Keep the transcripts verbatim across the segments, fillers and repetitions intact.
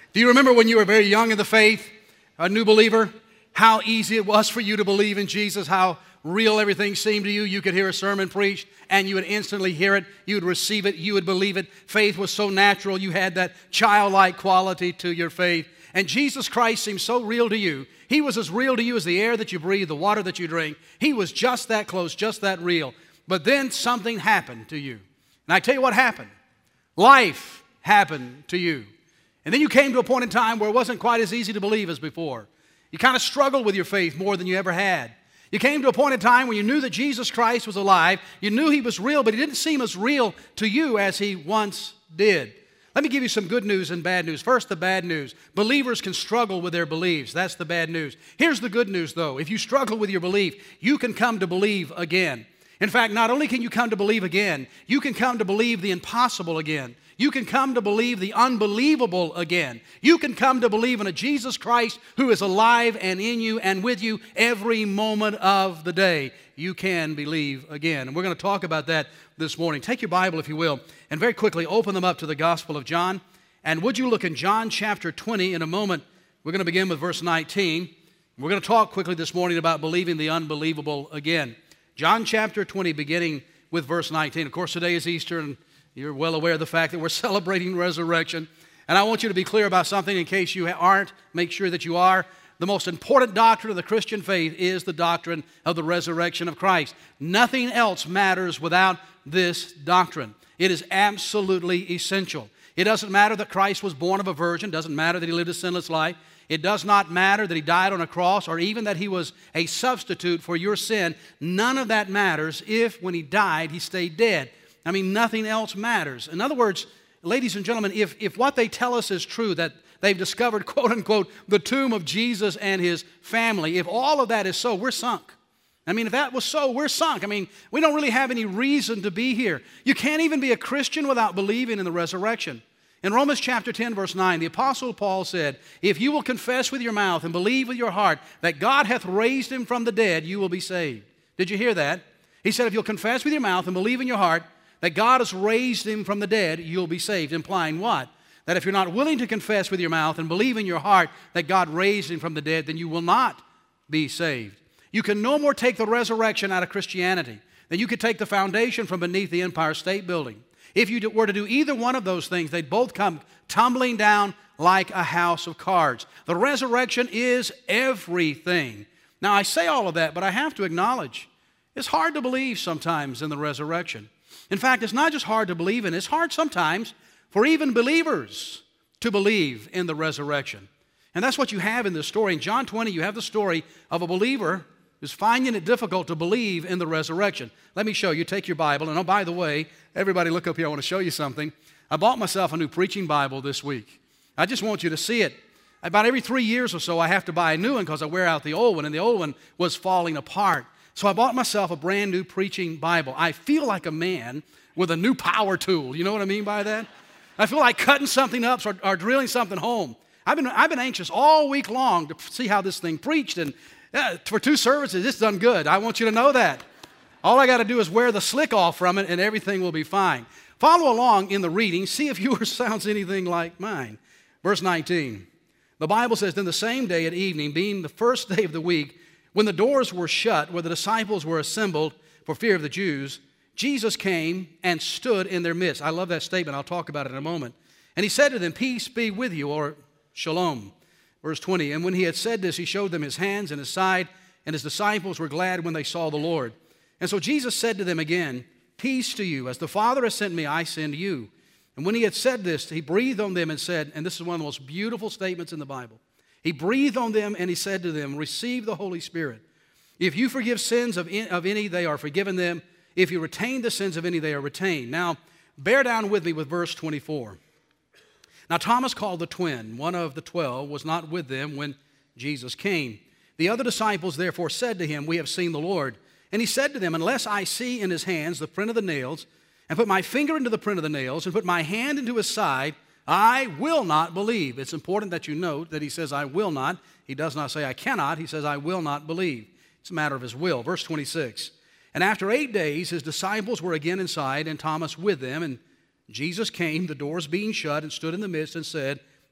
Do you remember when you were very young in the faith, a new believer, how easy it was for you to believe in Jesus, how real everything seemed to you? You could hear a sermon preached and you would instantly hear it, you would receive it, you would believe it. Faith was so natural, you had that childlike quality to your faith. And Jesus Christ seemed so real to you. He was as real to you as the air that you breathe, the water that you drink. He was just that close, just that real. But then something happened to you. And I tell you what happened. Life happened to you. And then you came to a point in time where it wasn't quite as easy to believe as before. You kind of struggled with your faith more than you ever had. You came to a point in time when you knew that Jesus Christ was alive. You knew He was real, but He didn't seem as real to you as He once did. Let me give you some good news and bad news. First, the bad news. Believers can struggle with their beliefs. That's the bad news. Here's the good news, though. If you struggle with your belief, you can come to believe again. In fact, not only can you come to believe again, you can come to believe the impossible again. You can come to believe the unbelievable again. You can come to believe in a Jesus Christ who is alive and in you and with you every moment of the day. You can believe again. And we're going to talk about that this morning. Take your Bible, if you will, and very quickly open them up to the Gospel of John. And would you look in John chapter twenty in a moment? We're going to begin with verse nineteen. We're going to talk quickly this morning about believing the unbelievable again. John chapter twenty, beginning with verse nineteen. Of course, today is Easter, and you're well aware of the fact that we're celebrating resurrection. And I want you to be clear about something in case you aren't. Make sure that you are. The most important doctrine of the Christian faith is the doctrine of the resurrection of Christ. Nothing else matters without this doctrine. It is absolutely essential. It doesn't matter that Christ was born of a virgin. It doesn't matter that He lived a sinless life. It does not matter that He died on a cross or even that He was a substitute for your sin. None of that matters if, when He died, He stayed dead. I mean, nothing else matters. In other words, ladies and gentlemen, if, if what they tell us is true, that they've discovered, quote unquote, the tomb of Jesus and His family, if all of that is so, we're sunk. I mean, if that was so, we're sunk. I mean, we don't really have any reason to be here. You can't even be a Christian without believing in the resurrection. In Romans chapter ten, verse nine, the Apostle Paul said, if you will confess with your mouth and believe with your heart that God hath raised Him from the dead, you will be saved. Did you hear that? He said, if you'll confess with your mouth and believe in your heart that God has raised Him from the dead, you'll be saved. Implying what? That if you're not willing to confess with your mouth and believe in your heart that God raised Him from the dead, then you will not be saved. You can no more take the resurrection out of Christianity than you could take the foundation from beneath the Empire State Building. If you were to do either one of those things, they'd both come tumbling down like a house of cards. The resurrection is everything. Now, I say all of that, but I have to acknowledge it's hard to believe sometimes in the resurrection. In fact, it's not just hard to believe in, it's hard sometimes for even believers to believe in the resurrection. And that's what you have in this story. In John twenty, you have the story of a believer who's finding it difficult to believe in the resurrection. Let me show you. Take your Bible. And oh, by the way, everybody look up here. I want to show you something. I bought myself a new preaching Bible this week. I just want you to see it. About every three years or so, I have to buy a new one because I wear out the old one, and the old one was falling apart. So I bought myself a brand new preaching Bible. I feel like a man with a new power tool. You know what I mean by that? I feel like cutting something up or, or drilling something home. I've been, I've been anxious all week long to see how this thing preached, and uh, for two services, it's done good. I want you to know that. All I got to do is wear the slick off from it, and everything will be fine. Follow along in the reading. See if yours sounds anything like mine. Verse nineteen. The Bible says, then the same day at evening, being the first day of the week, when the doors were shut, where the disciples were assembled for fear of the Jews, Jesus came and stood in their midst. I love that statement. I'll talk about it in a moment. And He said to them, peace be with you, or shalom. Verse twenty, and when He had said this, He showed them His hands and His side, and His disciples were glad when they saw the Lord. And so Jesus said to them again, peace to you. As the Father has sent me, I send you. And when He had said this, He breathed on them and said, and this is one of the most beautiful statements in the Bible. He breathed on them and He said to them, receive the Holy Spirit. If you forgive sins of any, they are forgiven them. If you retain the sins of any, they are retained. Now, bear down with me with verse twenty-four. Now, Thomas, called the twin, one of the twelve, was not with them when Jesus came. The other disciples therefore said to Him, we have seen the Lord. And He said to them, unless I see in His hands the print of the nails, and put my finger into the print of the nails, and put my hand into His side, I will not believe. It's important that you note that He says, I will not. He does not say, I cannot. He says, I will not believe. It's a matter of His will. Verse twenty-six. And after eight days, His disciples were again inside, and Thomas with them. And Jesus came, the doors being shut, and stood in the midst and said,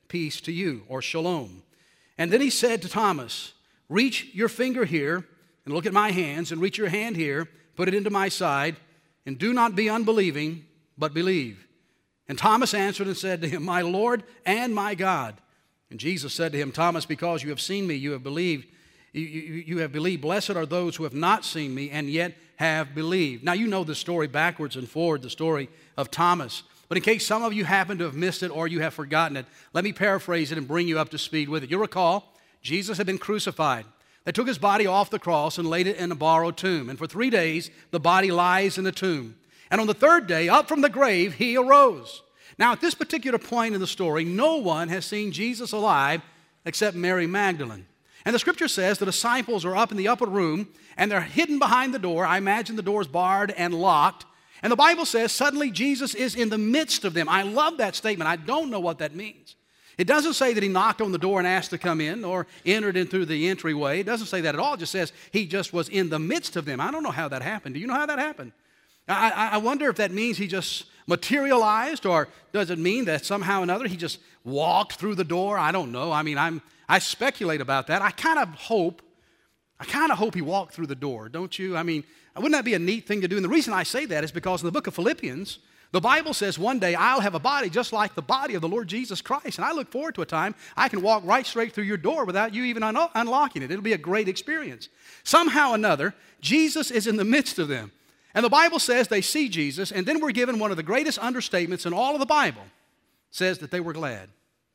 peace to you, or shalom. And then he said to Thomas, reach your finger here and look at my hands, and reach your hand here, put it into my side, and do not be unbelieving, but believe. And Thomas answered and said to him, my Lord and my God. And Jesus said to him, Thomas, because you have seen me, you have believed. You, you, you have believed. Blessed are those who have not seen me and yet have believed. Now, you know the story backwards and forward, the story of Thomas. But in case some of you happen to have missed it or you have forgotten it, let me paraphrase it and bring you up to speed with it. You'll recall, Jesus had been crucified. They took his body off the cross and laid it in a borrowed tomb. And for three days, the body lies in the tomb. And on the third day, up from the grave, he arose. Now, at this particular point in the story, no one has seen Jesus alive except Mary Magdalene. And the scripture says the disciples are up in the upper room, and they're hidden behind the door. I imagine the door is barred and locked. And the Bible says suddenly Jesus is in the midst of them. I love that statement. I don't know what that means. It doesn't say that he knocked on the door and asked to come in or entered in through the entryway. It doesn't say that at all. It just says he just was in the midst of them. I don't know how that happened. Do you know how that happened? I, I wonder if that means he just materialized, or does it mean that somehow or another he just walked through the door? I don't know. I mean, I'm, I speculate about that. I kind of hope, I kind of hope he walked through the door, don't you? I mean, wouldn't that be a neat thing to do? And the reason I say that is because in the book of Philippians, the Bible says one day I'll have a body just like the body of the Lord Jesus Christ. And I look forward to a time I can walk right straight through your door without you even un- unlocking it. It'll be a great experience. Somehow or another, Jesus is in the midst of them. And the Bible says they see Jesus, and then we're given one of the greatest understatements in all of the Bible. It says that they were glad.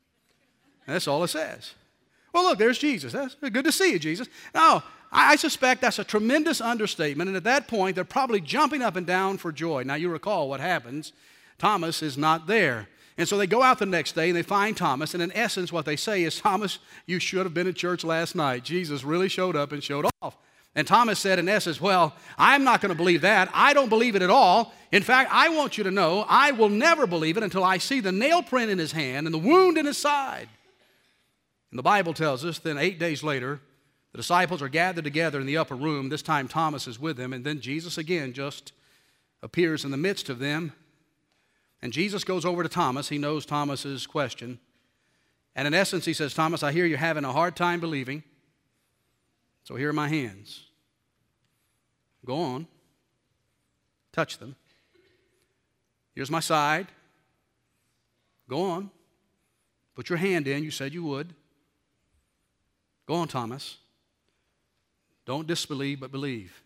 And that's all it says. Well, look, there's Jesus. That's good to see you, Jesus. Now, I suspect that's a tremendous understatement, and at that point, they're probably jumping up and down for joy. Now, you recall what happens. Thomas is not there. And so they go out the next day, and they find Thomas, and in essence, what they say is, Thomas, you should have been at church last night. Jesus really showed up and showed off. And Thomas said, in essence, well, I'm not going to believe that. I don't believe it at all. In fact, I want you to know I will never believe it until I see the nail print in his hand and the wound in his side. And the Bible tells us then eight days later, the disciples are gathered together in the upper room. This time Thomas is with them. And then Jesus again just appears in the midst of them. And Jesus goes over to Thomas. He knows Thomas's question. And in essence, he says, Thomas, I hear you're having a hard time believing. So here are my hands. Go on. Touch them. Here's my side. Go on. Put your hand in. You said you would. Go on, Thomas. Don't disbelieve, but believe.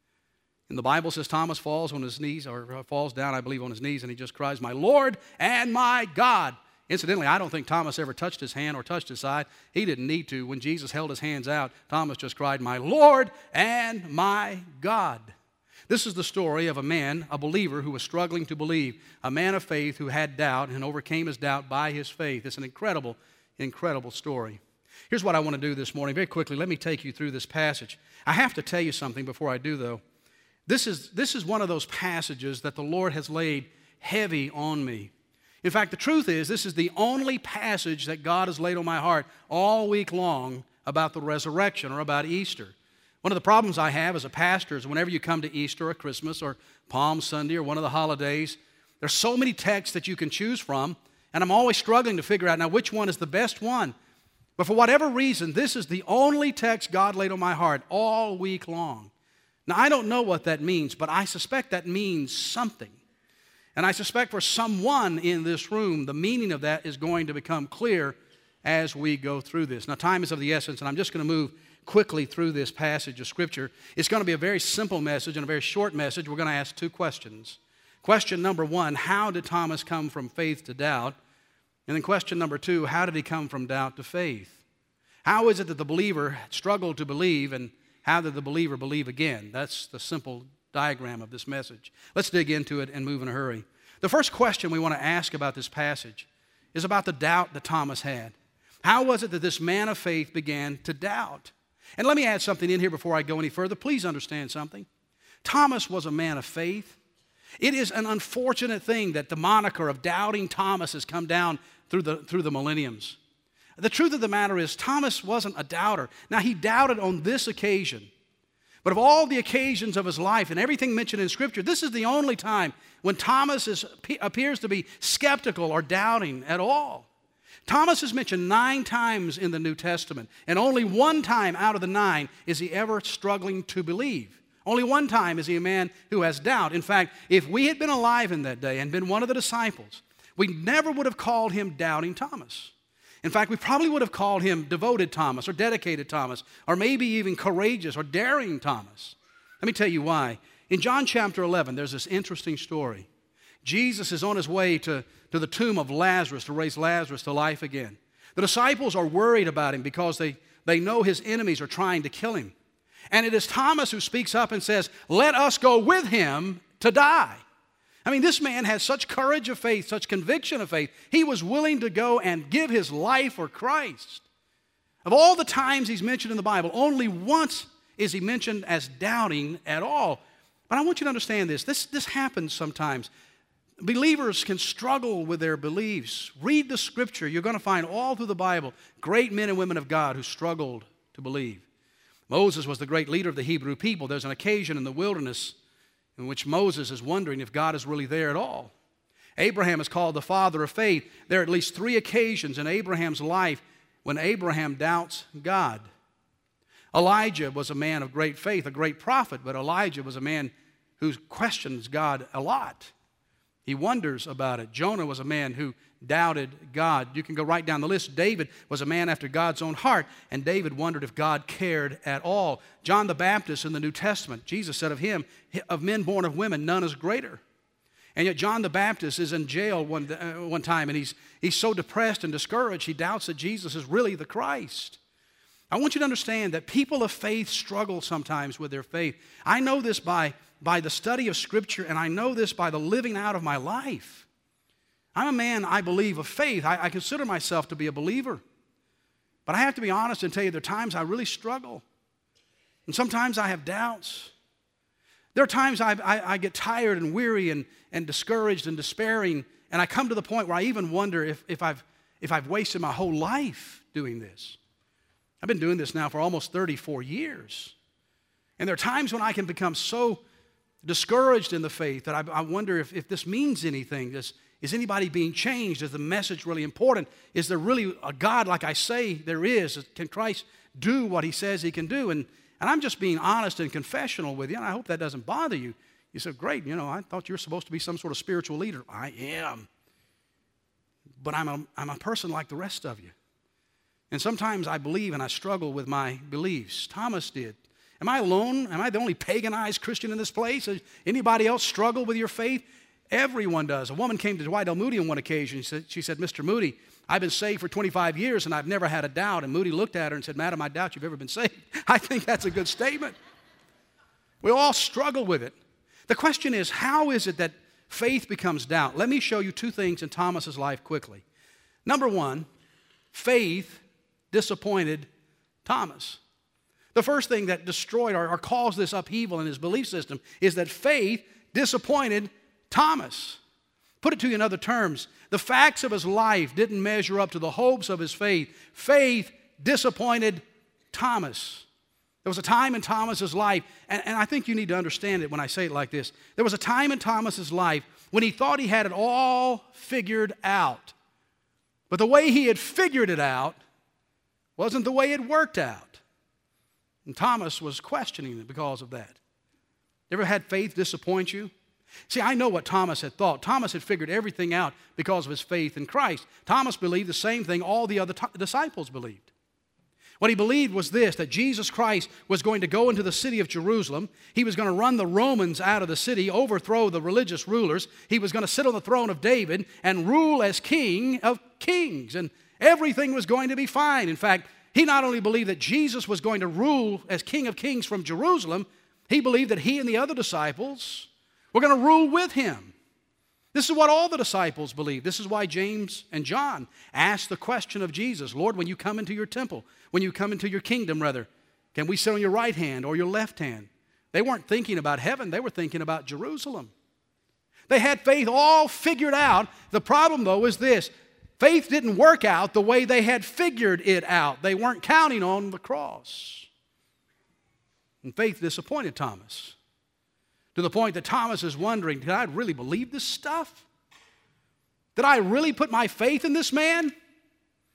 And the Bible says Thomas falls on his knees, or falls down, I believe, on his knees, and he just cries, my Lord and my God. Incidentally, I don't think Thomas ever touched his hand or touched his side. He didn't need to. When Jesus held his hands out, Thomas just cried, my Lord and my God. This is the story of a man, a believer, who was struggling to believe, a man of faith who had doubt and overcame his doubt by his faith. It's an incredible, incredible story. Here's what I want to do this morning. Very quickly, let me take you through this passage. I have to tell you something before I do, though. This is, this is one of those passages that the Lord has laid heavy on me. In fact, the truth is, this is the only passage that God has laid on my heart all week long about the resurrection or about Easter. One of the problems I have as a pastor is whenever you come to Easter or Christmas or Palm Sunday or one of the holidays, there's so many texts that you can choose from, and I'm always struggling to figure out now which one is the best one. But for whatever reason, this is the only text God laid on my heart all week long. Now, I don't know what that means, but I suspect that means something. And I suspect for someone in this room, the meaning of that is going to become clear as we go through this. Now, time is of the essence, and I'm just going to move quickly through this passage of Scripture. It's going to be a very simple message and a very short message. We're going to ask two questions. Question number one, how did Thomas come from faith to doubt? And then question number two, how did he come from doubt to faith? How is it that the believer struggled to believe, and how did the believer believe again? That's the simple diagram of this message. Let's dig into it and move in a hurry. The first question we want to ask about this passage is about the doubt that Thomas had. How was it that this man of faith began to doubt? And let me add something in here before I go any further. Please understand something. Thomas was a man of faith. It is an unfortunate thing that the moniker of Doubting Thomas has come down through the, through the millenniums. The truth of the matter is Thomas wasn't a doubter. Now, he doubted on this occasion. But of all the occasions of his life and everything mentioned in Scripture, this is the only time when Thomas is, appears to be skeptical or doubting at all. Thomas is mentioned nine times in the New Testament, and only one time out of the nine is he ever struggling to believe. Only one time is he a man who has doubt. In fact, if we had been alive in that day and been one of the disciples, we never would have called him Doubting Thomas. In fact, we probably would have called him Devoted Thomas or Dedicated Thomas or maybe even Courageous or Daring Thomas. Let me tell you why. In John chapter eleven, there's this interesting story. Jesus is on his way to, to the tomb of Lazarus to raise Lazarus to life again. The disciples are worried about him because they, they know his enemies are trying to kill him. And it is Thomas who speaks up and says, "Let us go with him to die." I mean, this man has such courage of faith, such conviction of faith. He was willing to go and give his life for Christ. Of all the times he's mentioned in the Bible, only once is he mentioned as doubting at all. But I want you to understand this. This, this happens sometimes. Believers can struggle with their beliefs. Read the Scripture. You're going to find all through the Bible great men and women of God who struggled to believe. Moses was the great leader of the Hebrew people. There's an occasion in the wilderness in which Moses is wondering if God is really there at all. Abraham is called the father of faith. There are at least three occasions in Abraham's life when Abraham doubts God. Elijah was a man of great faith, a great prophet, but Elijah was a man who questions God a lot. He wonders about it. Jonah was a man who doubted God. You can go right down the list. David was a man after God's own heart, and David wondered if God cared at all. John the Baptist in the New Testament, Jesus said of him, "Of men born of women, none is greater." And yet John the Baptist is in jail one, uh, one time, and he's, he's so depressed and discouraged, he doubts that Jesus is really the Christ. I want you to understand that people of faith struggle sometimes with their faith. I know this by, by the study of Scripture, and I know this by the living out of my life. I'm a man, I believe, of faith. I, I consider myself to be a believer. But I have to be honest and tell you, there are times I really struggle. And sometimes I have doubts. There are times I, I, I get tired and weary and, and discouraged and despairing, and I come to the point where I even wonder if, if, I've, if I've wasted my whole life doing this. I've been doing this now for almost thirty-four years. And there are times when I can become so discouraged in the faith that I, I wonder if, if this means anything. Does, is anybody being changed? Is the message really important? Is there really a God like I say there is? Can Christ do what he says he can do? And, and I'm just being honest and confessional with you, and I hope that doesn't bother you. You said, "Great, you know, I thought you were supposed to be some sort of spiritual leader." I am. But I'm a, I'm a person like the rest of you. And sometimes I believe and I struggle with my beliefs. Thomas did. Am I alone? Am I the only paganized Christian in this place? Does anybody else struggle with your faith? Everyone does. A woman came to Dwight L. Moody on one occasion. She said, she said, "Mister Moody, I've been saved for twenty-five years and I've never had a doubt." And Moody looked at her and said, "Madam, I doubt you've ever been saved." I think that's a good statement. We all struggle with it. The question is, how is it that faith becomes doubt? Let me show you two things in Thomas's life quickly. Number one, faith disappointed Thomas. The first thing that destroyed or, or caused this upheaval in his belief system is that faith disappointed Thomas. Put it to you in other terms, the facts of his life didn't measure up to the hopes of his faith. Faith disappointed Thomas. There was a time in Thomas's life, and, and I think you need to understand it when I say it like this. There was a time in Thomas's life when he thought he had it all figured out. But the way he had figured it out wasn't the way it worked out. And Thomas was questioning it because of that. You ever had faith disappoint you? See, I know what Thomas had thought. Thomas had figured everything out because of his faith in Christ. Thomas believed the same thing all the other t- disciples believed. What he believed was this, that Jesus Christ was going to go into the city of Jerusalem. He was going to run the Romans out of the city, overthrow the religious rulers. He was going to sit on the throne of David and rule as King of kings. And everything was going to be fine. In fact, he not only believed that Jesus was going to rule as King of kings from Jerusalem, he believed that he and the other disciples were going to rule with him. This is what all the disciples believed. This is why James and John asked the question of Jesus, "Lord, when you come into your temple, when you come into your kingdom, rather, can we sit on your right hand or your left hand?" They weren't thinking about heaven. They were thinking about Jerusalem. They had faith all figured out. The problem, though, is this. Faith didn't work out the way they had figured it out. They weren't counting on the cross. And faith disappointed Thomas, to the point that Thomas is wondering, did I really believe this stuff? Did I really put my faith in this man?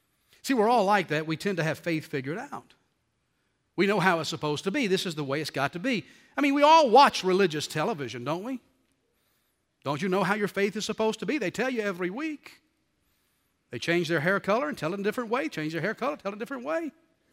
See, we're all like that. We tend to have faith figured out. We know how it's supposed to be. This is the way it's got to be. I mean, we all watch religious television, don't we? Don't you know how your faith is supposed to be? They tell you every week. They change their hair color and tell it a different way. Change their hair color, tell it a different way.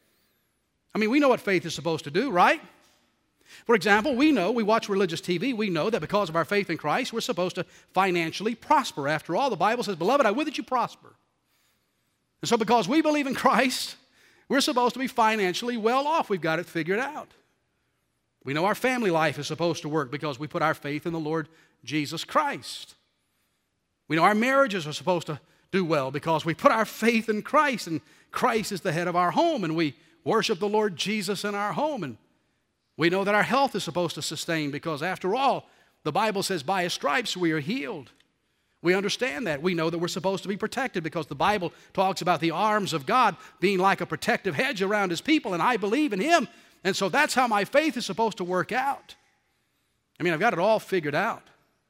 I mean, we know what faith is supposed to do, right? For example, we know, we watch religious T V, we know that because of our faith in Christ, we're supposed to financially prosper. After all, the Bible says, beloved, I would that you prosper. And so because we believe in Christ, we're supposed to be financially well off. We've got it figured out. We know our family life is supposed to work because we put our faith in the Lord Jesus Christ. We know our marriages are supposed to do well because we put our faith in Christ, and Christ is the head of our home, and we worship the Lord Jesus in our home. And we know that our health is supposed to sustain because, after all, the Bible says by His stripes we are healed. We understand that. We know that we're supposed to be protected because the Bible talks about the arms of God being like a protective hedge around His people, and I believe in Him. And so that's how my faith is supposed to work out. I mean, I've got it all figured out.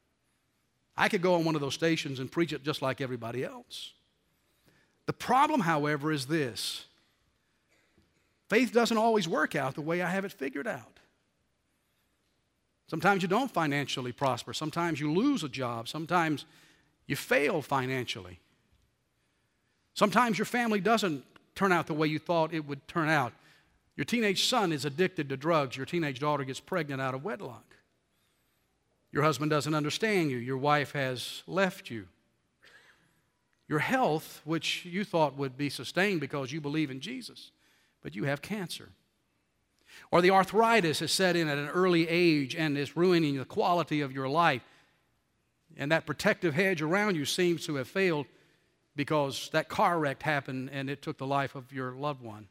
I could go on one of those stations and preach it just like everybody else. The problem, however, is this. Faith doesn't always work out the way I have it figured out. Sometimes you don't financially prosper. Sometimes you lose a job. Sometimes you fail financially. Sometimes your family doesn't turn out the way you thought it would turn out. Your teenage son is addicted to drugs. Your teenage daughter gets pregnant out of wedlock. Your husband doesn't understand you. Your wife has left you. Your health, which you thought would be sustained because you believe in Jesus, but you have cancer. Or the arthritis has set in at an early age and is ruining the quality of your life. And that protective hedge around you seems to have failed because that car wreck happened and it took the life of your loved one.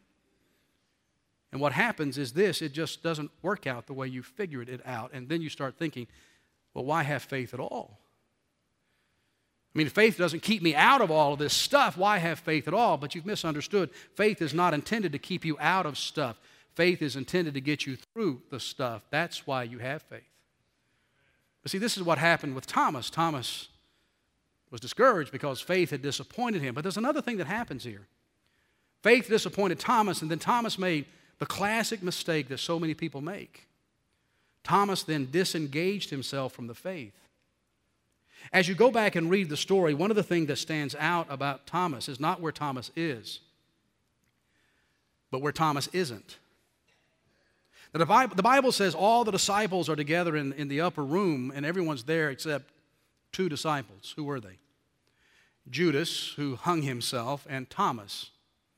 And what happens is this, it just doesn't work out the way you figured it out. And then you start thinking, well, why have faith at all? I mean, if faith doesn't keep me out of all of this stuff, why have faith at all? But you've misunderstood. Faith is not intended to keep you out of stuff. Faith is intended to get you through the stuff. That's why you have faith. But see, this is what happened with Thomas. Thomas was discouraged because faith had disappointed him. But there's another thing that happens here. Faith disappointed Thomas, and then Thomas made the classic mistake that so many people make. Thomas then disengaged himself from the faith. As you go back and read the story, one of the things that stands out about Thomas is not where Thomas is, but where Thomas isn't. The Bible, the Bible says all the disciples are together in, in the upper room, and everyone's there except two disciples. Who were they? Judas, who hung himself, and Thomas.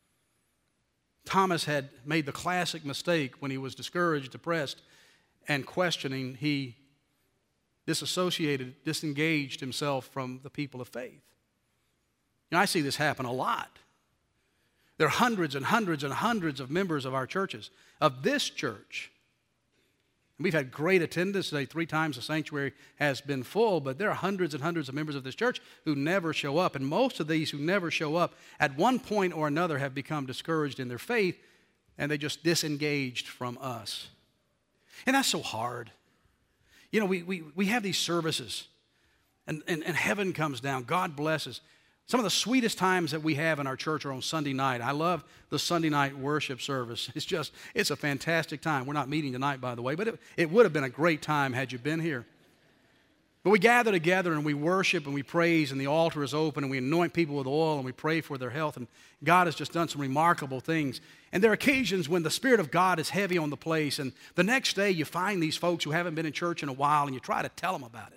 Thomas had made the classic mistake when he was discouraged, depressed, and questioning. He disassociated, disengaged himself from the people of faith. You know, I see this happen a lot. There are hundreds and hundreds and hundreds of members of our churches, of this church. And we've had great attendance today. Three times the sanctuary has been full, but there are hundreds and hundreds of members of this church who never show up. And most of these who never show up at one point or another have become discouraged in their faith, and they just disengaged from us. And that's so hard. You know, we, we, we have these services, and, and, and heaven comes down. God blesses. Some of the sweetest times that we have in our church are on Sunday night. I love the Sunday night worship service. It's just, it's a fantastic time. We're not meeting tonight, by the way, but it, it would have been a great time had you been here. But we gather together and we worship and we praise, and the altar is open, and we anoint people with oil and we pray for their health, and God has just done some remarkable things. And there are occasions when the Spirit of God is heavy on the place, and the next day you find these folks who haven't been in church in a while, and you try to tell them about it.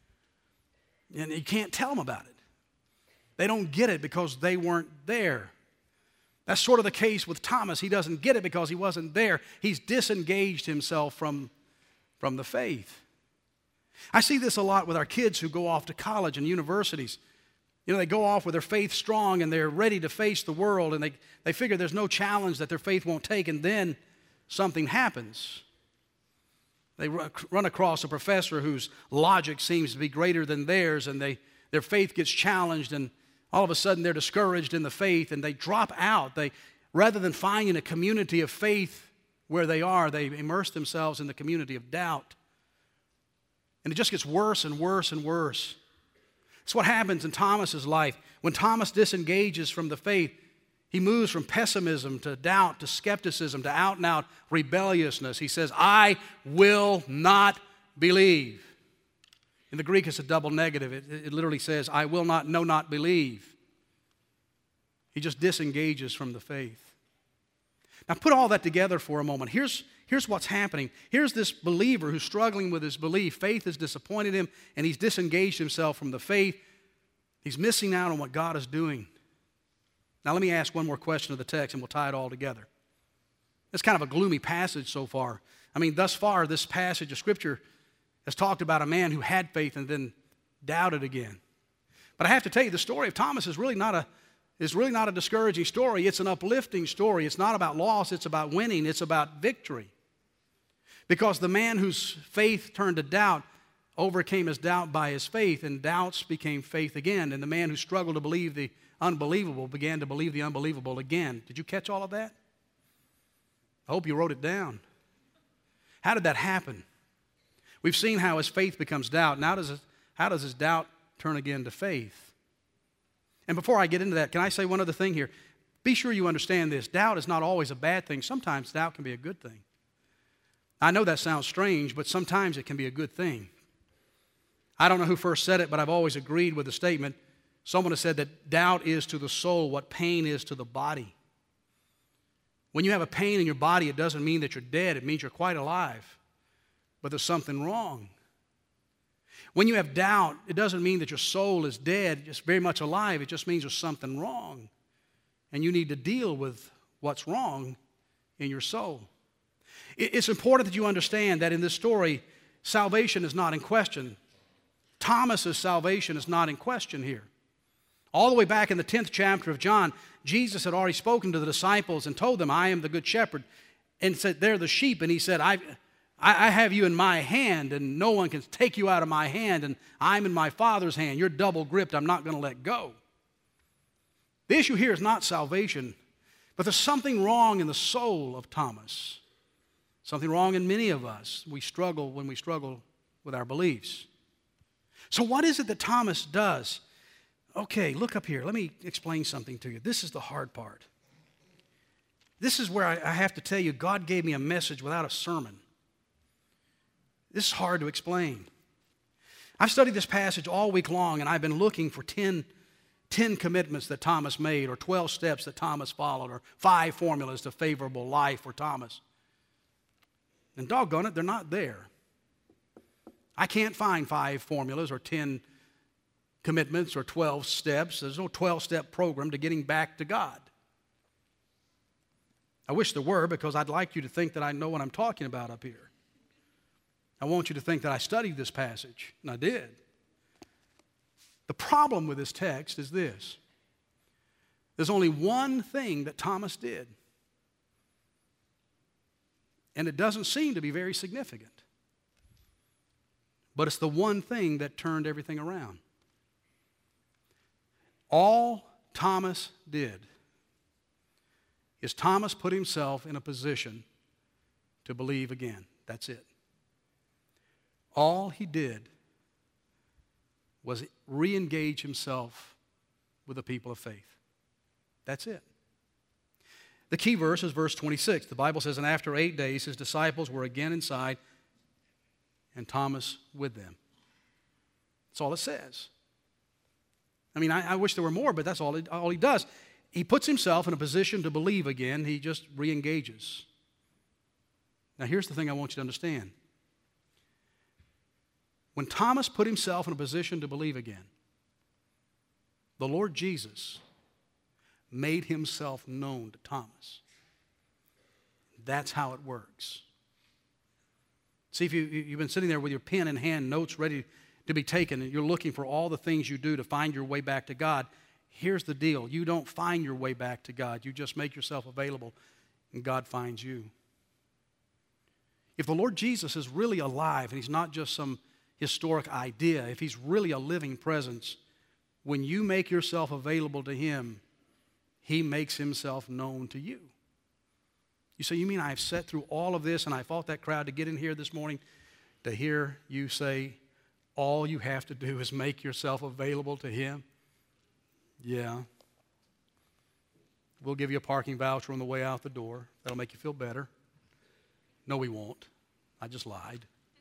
And you can't tell them about it. They don't get it because they weren't there. That's sort of the case with Thomas. He doesn't get it because he wasn't there. He's disengaged himself from, from the faith. I see this a lot with our kids who go off to college and universities. You know, they go off with their faith strong and they're ready to face the world, and they, they figure there's no challenge that their faith won't take, and then something happens. They run across a professor whose logic seems to be greater than theirs, and they, their faith gets challenged, and all of a sudden they're discouraged in the faith, and they drop out. They, rather than finding a community of faith where they are, they immerse themselves in the community of doubt. And it just gets worse and worse and worse. It's what happens in Thomas's life. When Thomas disengages from the faith, He moves from pessimism to doubt to skepticism to out-and-out rebelliousness. He says, I will not believe. In the Greek, it's a double negative. It, it literally says, I will not, no, not believe. He just disengages from the faith. Now put all that together for a moment. Here's, here's what's happening. Here's this believer who's struggling with his belief. Faith has disappointed him, and he's disengaged himself from the faith. He's missing out on what God is doing. Now let me ask one more question of the text, and we'll tie it all together. It's kind of a gloomy passage so far. I mean, thus far, this passage of Scripture has talked about a man who had faith and then doubted again. But I have to tell you, the story of Thomas is really not a, is really not a discouraging story. It's an uplifting story. It's not about loss. It's about winning. It's about victory. Because the man whose faith turned to doubt overcame his doubt by his faith, and doubts became faith again. And the man who struggled to believe the unbelievable began to believe the unbelievable again. Did you catch all of that? I hope you wrote it down. How did that happen? We've seen how his faith becomes doubt. Now, does it, how does his doubt turn again to faith? And before I get into that, can I say one other thing here? Be sure you understand this. Doubt is not always a bad thing. Sometimes doubt can be a good thing. I know that sounds strange, but sometimes it can be a good thing. I don't know who first said it, but I've always agreed with the statement. Someone has said that doubt is to the soul what pain is to the body. When you have a pain in your body, it doesn't mean that you're dead. It means you're quite alive. But there's something wrong. When you have doubt, it doesn't mean that your soul is dead, just very much alive. It just means there's something wrong. And you need to deal with what's wrong in your soul. It's important that you understand that in this story, salvation is not in question. Thomas's salvation is not in question here. All the way back in the tenth chapter of John, Jesus had already spoken to the disciples and told them, I am the good shepherd, and said, they're the sheep. And he said, I, I have you in my hand, and no one can take you out of my hand, and I'm in my Father's hand. You're double gripped. I'm not going to let go. The issue here is not salvation, but there's something wrong in the soul of Thomas. Something wrong in many of us. We struggle when we struggle with our beliefs. So what is it that Thomas does? Okay, look up here. Let me explain something to you. This is the hard part. This is where I, I have to tell you, God gave me a message without a sermon. This is hard to explain. I've studied this passage all week long, and I've been looking for ten, ten commitments that Thomas made, or twelve steps that Thomas followed, or five formulas to favorable life for Thomas. And doggone it, they're not there. I can't find five formulas or ten commitments or twelve steps. There's no twelve-step program to getting back to God. I wish there were, because I'd like you to think that I know what I'm talking about up here. I want you to think that I studied this passage, and I did. The problem with this text is this. There's only one thing that Thomas did, and it doesn't seem to be very significant. But it's the one thing that turned everything around. All Thomas did is Thomas put himself in a position to believe again. That's it. All he did was re-engage himself with the people of faith. That's it. The key verse is verse twenty-six. The Bible says, and after eight days his disciples were again inside, and Thomas with them. That's all it says. I mean, I, I wish there were more, but that's all he, all he does. He puts himself in a position to believe again. He just re-engages. Now, here's the thing I want you to understand. When Thomas put himself in a position to believe again, the Lord Jesus made himself known to Thomas. That's how it works. See, if you, you've been sitting there with your pen in hand, notes ready to be taken, and you're looking for all the things you do to find your way back to God, here's the deal. You don't find your way back to God. You just make yourself available, and God finds you. If the Lord Jesus is really alive, and he's not just some historic idea, if he's really a living presence, when you make yourself available to him, he makes himself known to you. You say, you mean I've sat through all of this and I fought that crowd to get in here this morning to hear you say all you have to do is make yourself available to him? Yeah. We'll give you a parking voucher on the way out the door. That'll make you feel better. No, we won't. I just lied.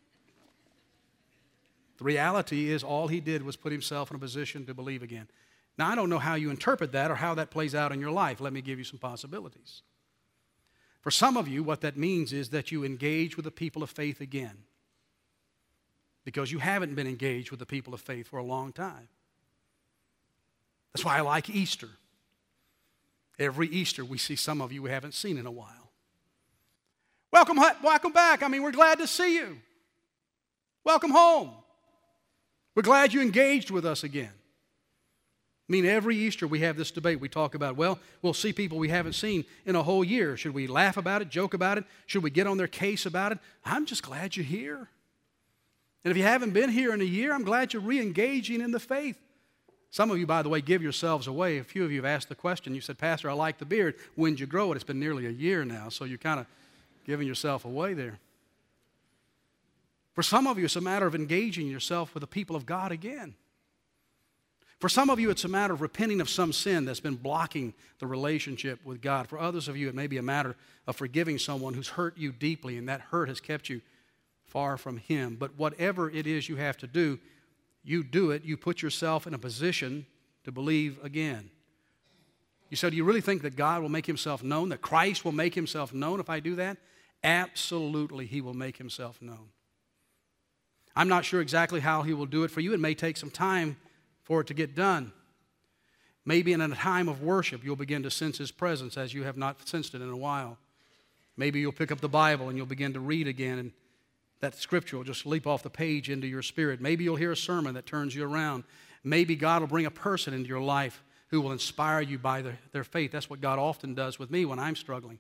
The reality is all he did was put himself in a position to believe again. Now, I don't know how you interpret that or how that plays out in your life. Let me give you some possibilities. For some of you, what that means is that you engage with the people of faith again, because you haven't been engaged with the people of faith for a long time. That's why I like Easter. Every Easter, we see some of you we haven't seen in a while. Welcome, welcome back. I mean, we're glad to see you. Welcome home. We're glad you engaged with us again. I mean, every Easter we have this debate. We talk about, well, we'll see people we haven't seen in a whole year. Should we laugh about it, joke about it? Should we get on their case about it? I'm just glad you're here. And if you haven't been here in a year, I'm glad you're re-engaging in the faith. Some of you, by the way, give yourselves away. A few of you have asked the question. You said, Pastor, I like the beard. When did you grow it? It's been nearly a year now, so you're kind of giving yourself away there. For some of you, it's a matter of engaging yourself with the people of God again. For some of you, it's a matter of repenting of some sin that's been blocking the relationship with God. For others of you, it may be a matter of forgiving someone who's hurt you deeply, and that hurt has kept you far from Him. But whatever it is you have to do, you do it. You put yourself in a position to believe again. You said, do you really think that God will make Himself known, that Christ will make Himself known if I do that? Absolutely, He will make Himself known. I'm not sure exactly how He will do it for you. It may take some time for it to get done. Maybe in a time of worship, you'll begin to sense His presence as you have not sensed it in a while. Maybe you'll pick up the Bible and you'll begin to read again, and that scripture will just leap off the page into your spirit. Maybe you'll hear a sermon that turns you around. Maybe God will bring a person into your life who will inspire you by their, their faith. That's what God often does with me when I'm struggling.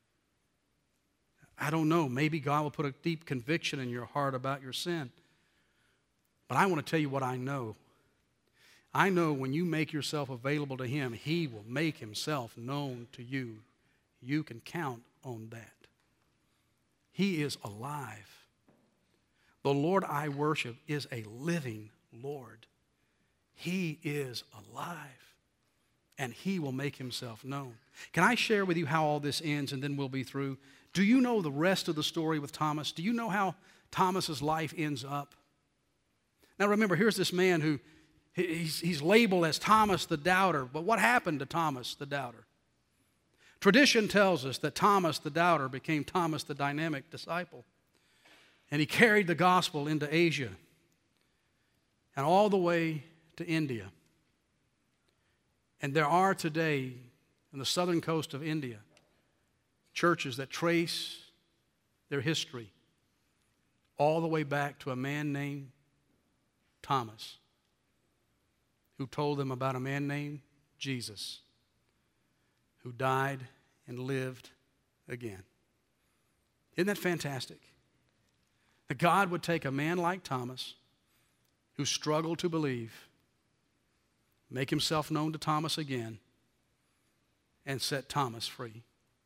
I don't know. Maybe God will put a deep conviction in your heart about your sin. But I want to tell you what I know. I know when you make yourself available to Him, He will make Himself known to you. You can count on that. He is alive. The Lord I worship is a living Lord. He is alive, and He will make Himself known. Can I share with you how all this ends, and then we'll be through? Do you know the rest of the story with Thomas? Do you know how Thomas's life ends up? Now remember, here's this man who he's, he's labeled as Thomas the Doubter, but what happened to Thomas the Doubter? Tradition tells us that Thomas the Doubter became Thomas the Dynamic Disciple. And he carried the gospel into Asia and all the way to India. And there are today, on the southern coast of India, churches that trace their history all the way back to a man named Thomas, who told them about a man named Jesus, who died and lived again. Isn't that fantastic? That God would take a man like Thomas, who struggled to believe, make Himself known to Thomas again, and set Thomas free.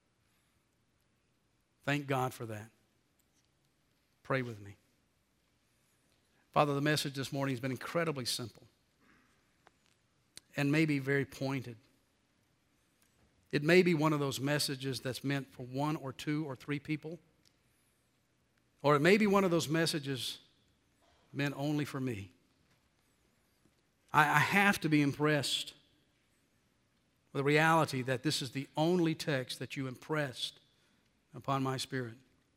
Thank God for that. Pray with me. Father, the message this morning has been incredibly simple and maybe very pointed. It may be one of those messages that's meant for one or two or three people. Or it may be one of those messages meant only for me. I, I have to be impressed with the reality that this is the only text that you impressed upon my spirit.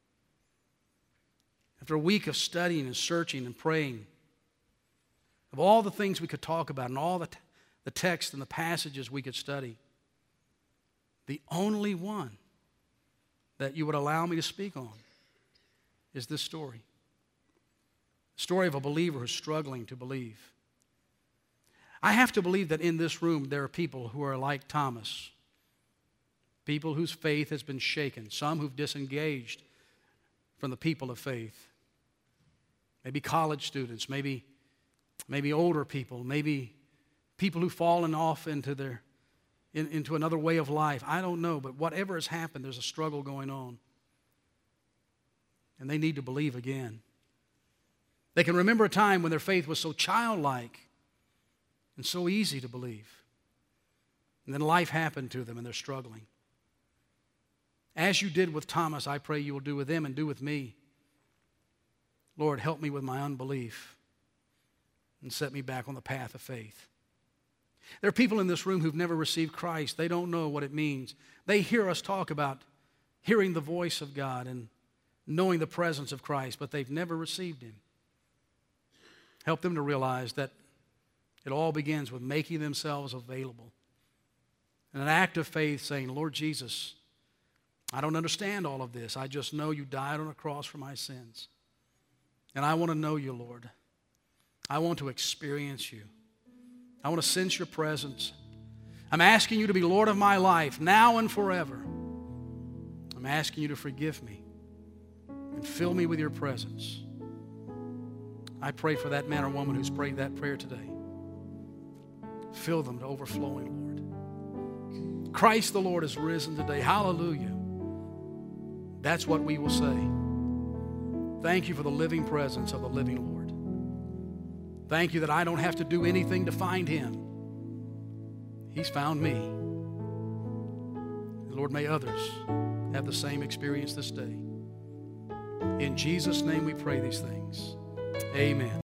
After a week of studying and searching and praying, of all the things we could talk about and all the, t- the text and the passages we could study, the only one that you would allow me to speak on is this story. The story of a believer who's struggling to believe. I have to believe that in this room there are people who are like Thomas, people whose faith has been shaken, some who've disengaged from the people of faith. Maybe college students, maybe, maybe older people, maybe people who've fallen off into, their, in, into another way of life. I don't know, but whatever has happened, there's a struggle going on. And they need to believe again. They can remember a time when their faith was so childlike and so easy to believe. And then life happened to them and they're struggling. As you did with Thomas, I pray you will do with them and do with me. Lord, help me with my unbelief and set me back on the path of faith. There are people in this room who've never received Christ. They don't know what it means. They hear us talk about hearing the voice of God and knowing the presence of Christ, but they've never received Him. Help them to realize that it all begins with making themselves available. And an act of faith saying, Lord Jesus, I don't understand all of this. I just know you died on a cross for my sins. And I want to know you, Lord. I want to experience you. I want to sense your presence. I'm asking you to be Lord of my life now and forever. I'm asking you to forgive me and fill me with your presence. I pray for that man or woman who's prayed that prayer today. Fill them to overflowing, Lord. Christ the Lord is risen today. Hallelujah. That's what we will say. Thank you for the living presence of the living Lord. Thank you that I don't have to do anything to find Him. He's found me. And Lord, may others have the same experience this day. In Jesus' name we pray these things. Amen.